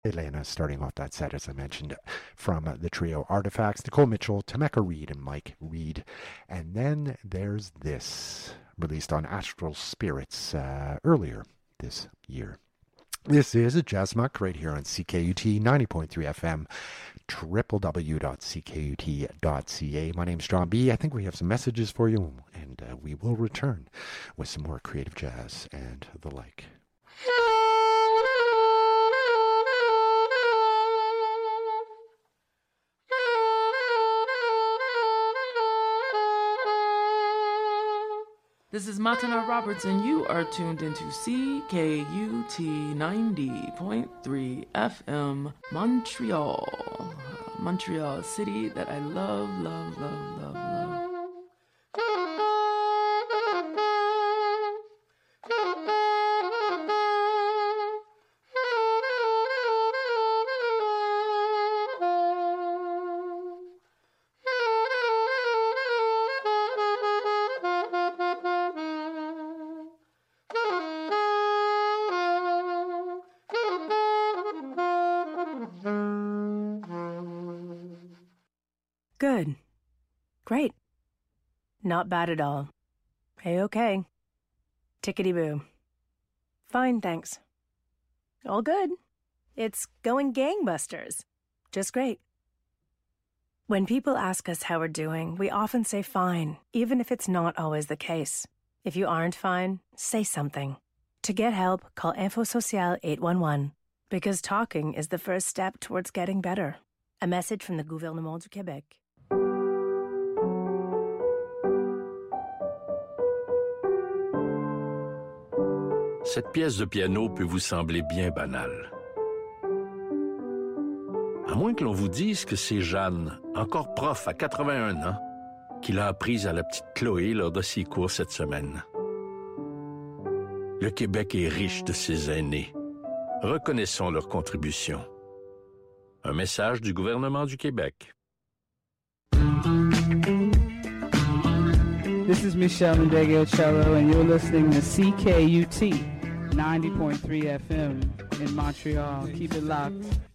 Elena starting off that set, as I mentioned, from the trio Artifacts, Nicole Mitchell, Temeka Reed, and Mike Reed. And then there's this, released on Astral Spirits earlier this year. This is a Jazz Muck right here on CKUT 90.3 FM, www.ckut.ca. My name's John B. I think we have some messages for you, and we will return with some more creative jazz and the like. This is Matana Roberts, and you are tuned into CKUT 90.3 FM, Montreal. Montreal city that I love, love, love, love, love. Good. Great. Not bad at all. A-okay. Tickety-boo. Fine, thanks. All good. It's going gangbusters. Just great. When people ask us how we're doing, we often say fine, even if it's not always the case. If you aren't fine, say something. To get help, call Info Social 811, because talking is the first step towards getting better. A message from the Gouvernement du Québec. Cette pièce de piano peut vous sembler bien banale. À moins que l'on vous dise que c'est Jeanne, encore prof à 81 ans, qui l'a apprise à la petite Chloé lors de ses cours cette semaine. Le Québec est riche de ses aînés. Reconnaissons leur contribution. Un message du gouvernement du Québec. This is Michelle Ndegeocello, and you're listening to CKUT 90.3 FM in Montreal. Keep it locked.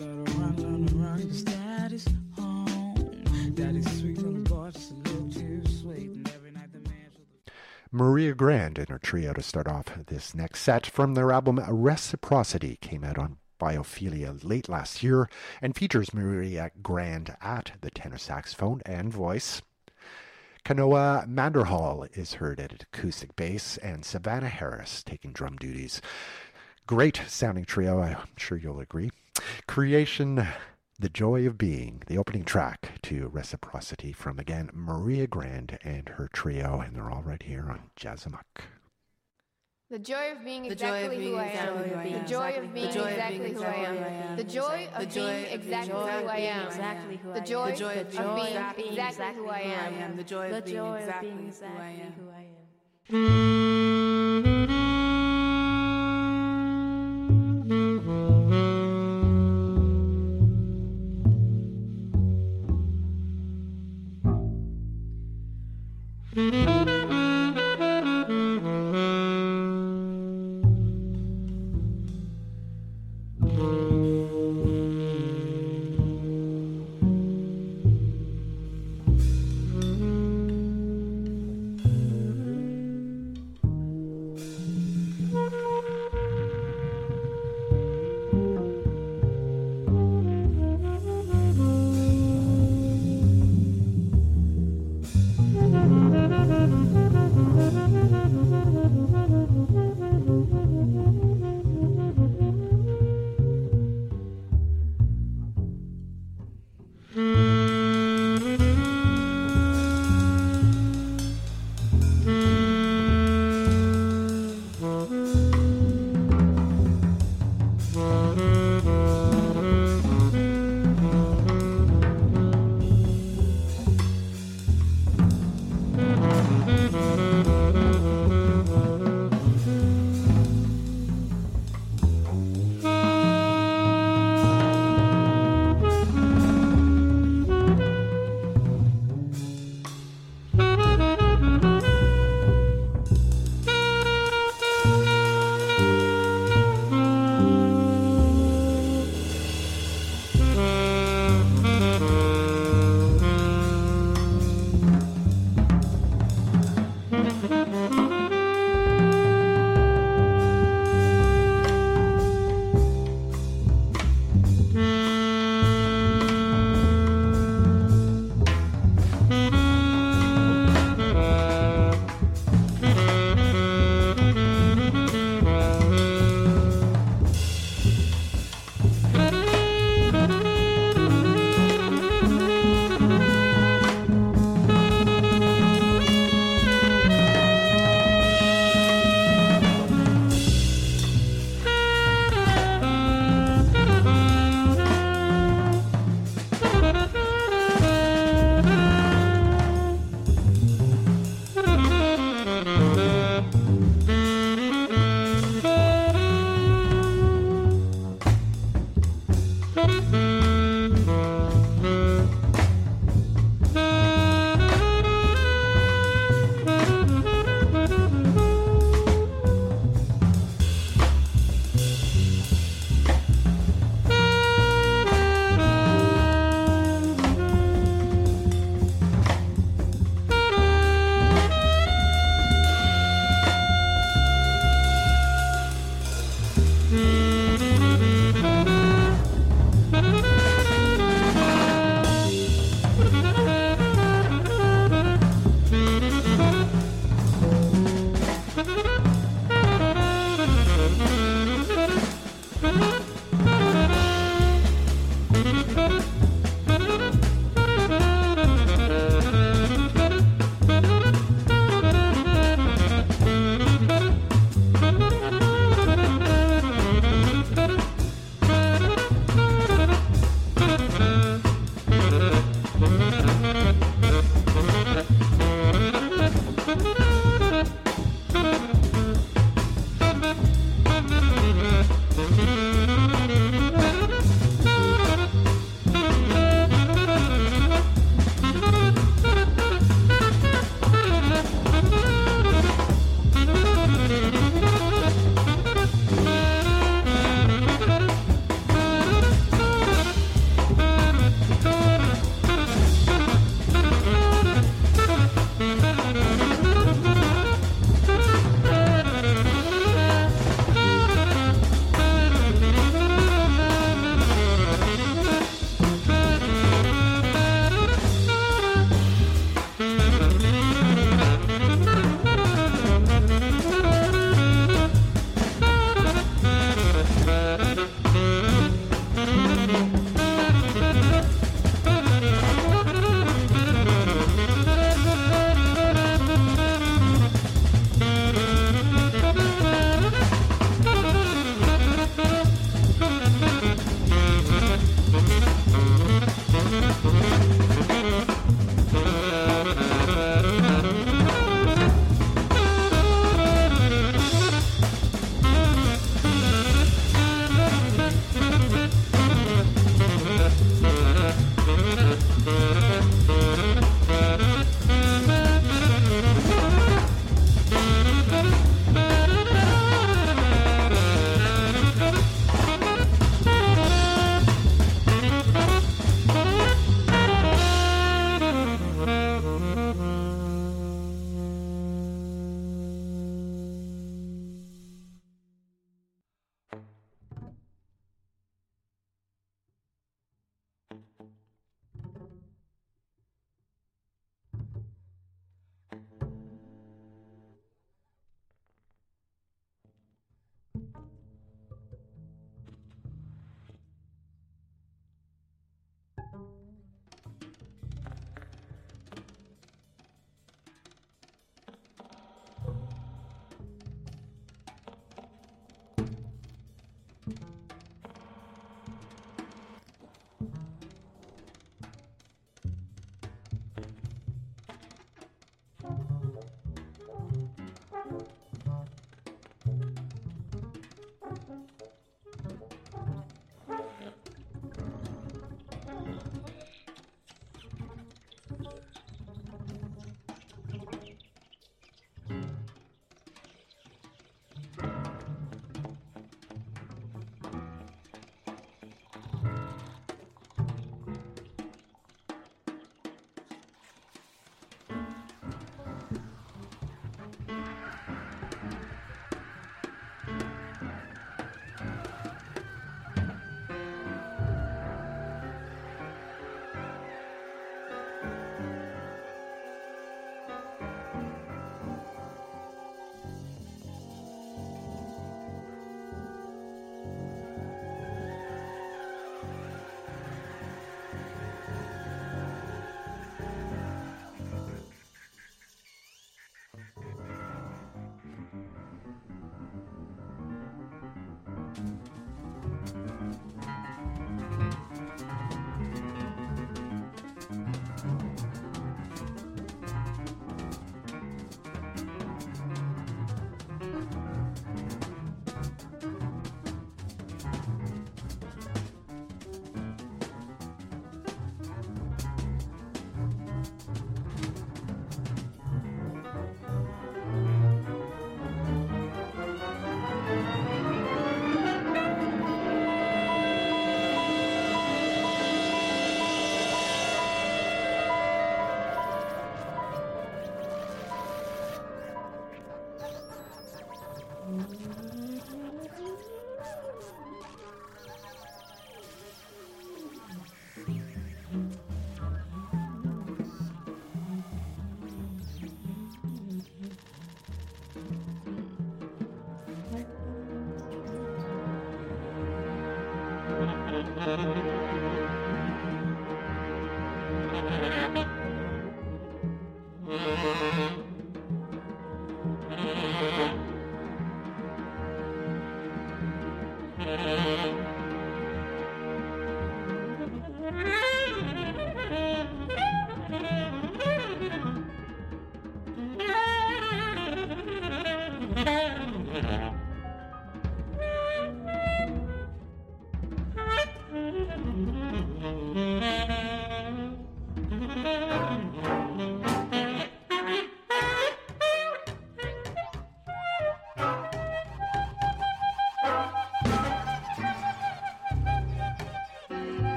Maria Grand and her trio to start off this next set from their album Reciprocity, came out on Biophilia late last year and features Maria Grand at the tenor saxophone and voice. Kanoa Manderhall is heard at acoustic bass, and Savannah Harris taking drum duties. Great sounding trio, I'm sure you'll agree. Creation, The Joy of Being, the opening track to Reciprocity from, again, Maria Grand and her trio, and they're all right here on Jazz Amok. The joy of being exactly who I am. The joy of being exactly who I am. The joy of being exactly who I am. The joy of being exactly who I am. The joy of being exactly who I am. Thank you.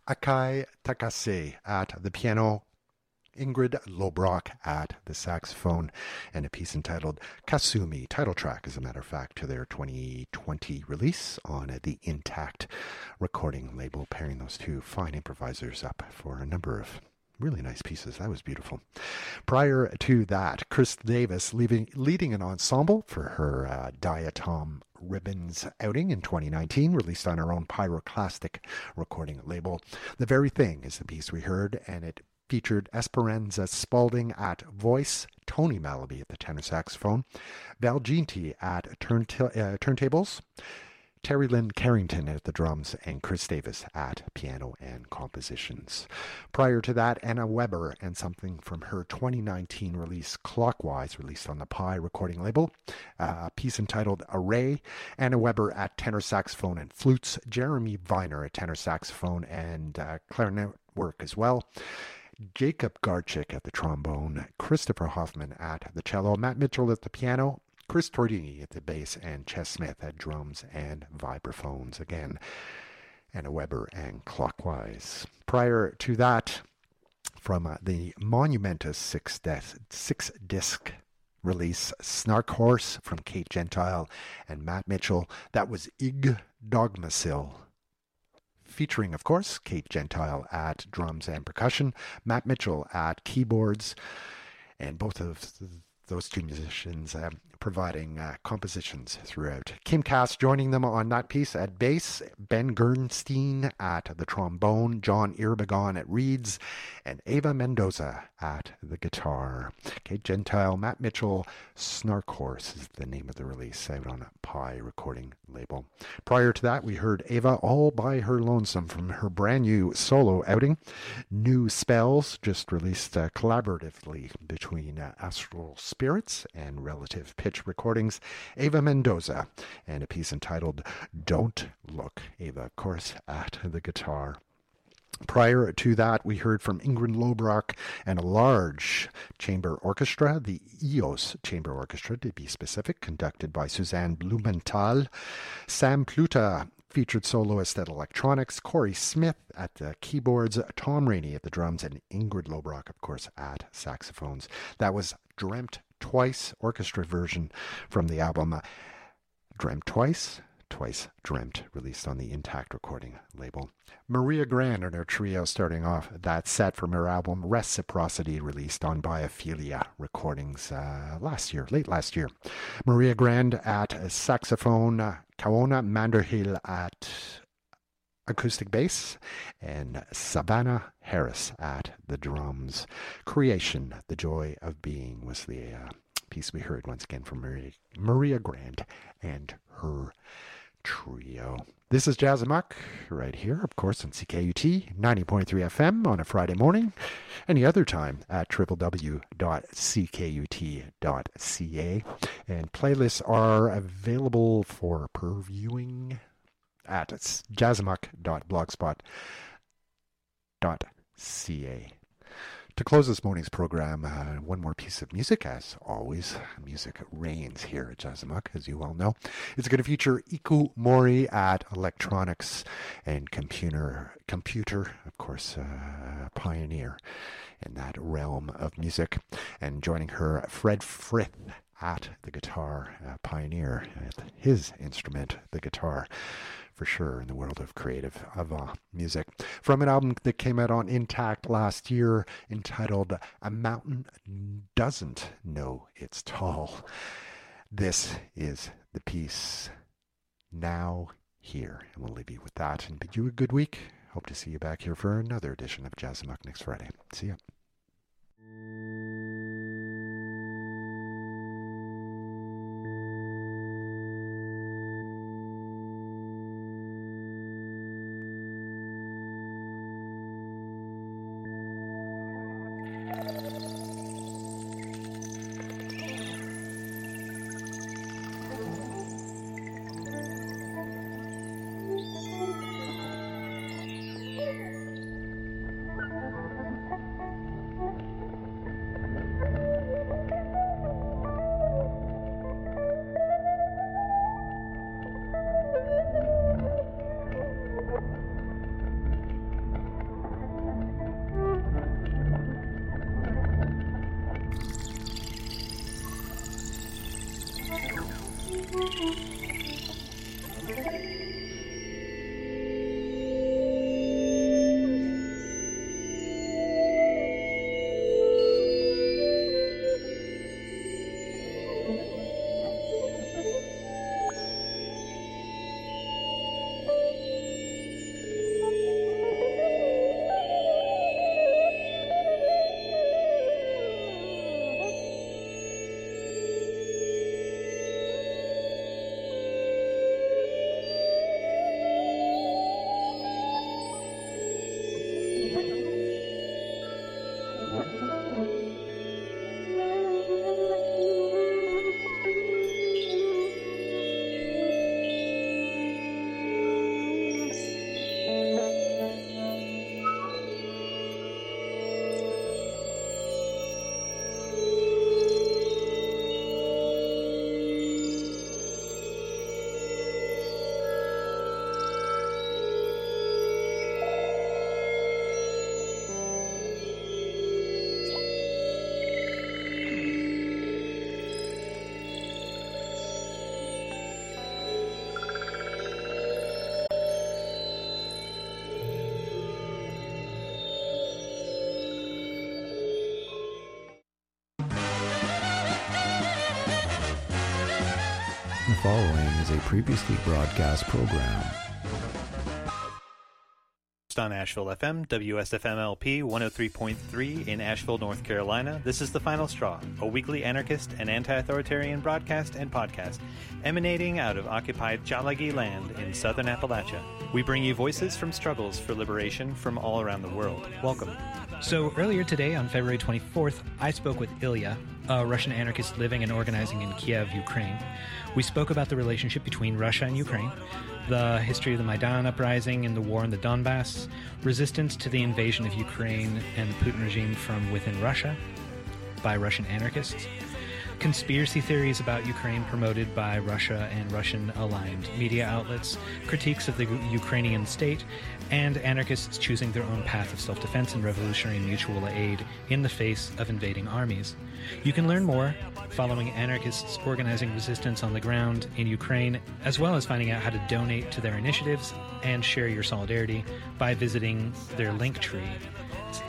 Akai Takase at the piano, Ingrid Lobrock at the saxophone, and a piece entitled Kasumi, title track, as a matter of fact, to their 2020 release on the Intact recording label, pairing those two fine improvisers up for a number of really nice pieces. That was beautiful. Prior to that, Chris Davis leading an ensemble for her Diatom Ribbons outing in 2019, released on her own Pyroclastic recording label. The Very Thing is the piece we heard, and it featured Esperanza Spalding at voice, Tony Malaby at the tenor saxophone, Val Ginty at turntables, Terry Lynn Carrington at the drums, and Chris Davis at piano and compositions. Prior to that, Anna Weber and something from her 2019 release, Clockwise, released on the Pi recording label. A piece entitled Array. Anna Weber at tenor saxophone and flutes, Jeremy Viner at tenor saxophone and clarinet work as well. Jacob Garchik at the trombone, Christopher Hoffman at the cello, Matt Mitchell at the piano, Chris Tordini at the bass, and Ches Smith at drums and vibraphones again. Anna Weber and Clockwise. Prior to that, from the monumentous six-disc release, Snark Horse from Kate Gentile and Matt Mitchell, that was Ig Dogmasil, featuring, of course, Kate Gentile at drums and percussion, Matt Mitchell at keyboards, and both of those two musicians providing compositions throughout. Kim Cass joining them on that piece at bass, Ben Gernstein at the trombone, John Irbegon at reeds, and Ava Mendoza at the guitar. Kate Gentile, Matt Mitchell, Snark Horse is the name of the release, out on a Pi recording label. Prior to that, we heard Ava all by her lonesome from her brand new solo outing, New Spells, just released collaboratively between Astral Spirits and Relative Pitch Recordings. Ava Mendoza and a piece entitled Don't Look. Ava, of course, at the guitar. Prior to that, we heard from Ingrid Lobrock and a large chamber orchestra, the EOS Chamber Orchestra, to be specific, conducted by Suzanne Blumenthal. Sam Pluta featured soloist at electronics, Corey Smith at the keyboards, Tom Rainey at the drums, and Ingrid Lobrock, of course, at saxophones. That was Dreamt Twice orchestra version from the album Dreamt Twice, Twice Dreamt, released on the Intact recording label. Maria Grand and her trio starting off that set from her album Reciprocity, released on Biophilia recordings late last year. Maria Grand at saxophone, Kaona Manderhill at acoustic bass, and Savannah Harris at the drums. Creation, The Joy of Being, was the piece we heard once again from Maria Grand and her trio. This is Jazz Amok, right here, of course, on CKUT 90.3 FM on a Friday morning. Any other time at www.ckut.ca. And playlists are available for viewing at jazzamok.blogspot.ca. To close this morning's program, one more piece of music. As always, music reigns here at Jazz Amok, as you all know. It's going to feature Iku Mori at electronics and computer, of course, pioneer in that realm of music. And joining her, Fred Frith at the guitar, pioneer at his instrument, the guitar, for sure, in the world of creative music. From an album that came out on Intact last year, entitled A Mountain Doesn't Know It's Tall. This is the piece Now Here. And we'll leave you with that and bid you a good week. Hope to see you back here for another edition of Jazz Amok next Friday. See ya. The following is a previously broadcast program. On Asheville FM, WSFM-LP 103.3 in Asheville, North Carolina. This is The Final Straw, a weekly anarchist and anti-authoritarian broadcast and podcast emanating out of occupied Tsalagi land in southern Appalachia. We bring you voices from struggles for liberation from all around the world. Welcome. So earlier today, on February 24th, I spoke with Ilya, a Russian anarchist living and organizing in Kiev, Ukraine. We spoke about the relationship between Russia and Ukraine, the history of the Maidan uprising and the war in the Donbass, resistance to the invasion of Ukraine and the Putin regime from within Russia by Russian anarchists, conspiracy theories about Ukraine promoted by Russia and Russian-aligned media outlets, critiques of the Ukrainian state, and anarchists choosing their own path of self-defense and revolutionary mutual aid in the face of invading armies. You can learn more following anarchists organizing resistance on the ground in Ukraine, as well as finding out how to donate to their initiatives and share your solidarity by visiting their Linktree. It's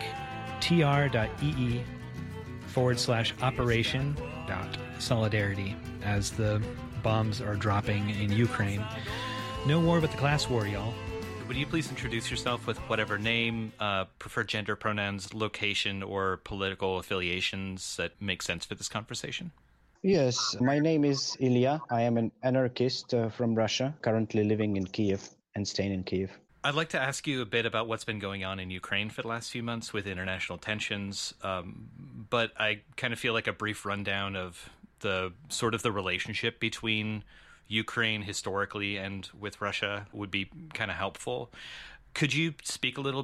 linktr.ee/operation.solidarity as the bombs are dropping in Ukraine. No war but the class war, y'all. Would you please introduce yourself with whatever name, preferred gender pronouns, location, or political affiliations that make sense for this conversation? Yes, my name is Ilya. I am an anarchist from Russia, currently living in Kiev and staying in Kiev. I'd like to ask you a bit about what's been going on in Ukraine for the last few months with international tensions, but I kind of feel like a brief rundown of the sort of the relationship between Ukraine historically and with Russia would be kind of helpful. Could you speak a little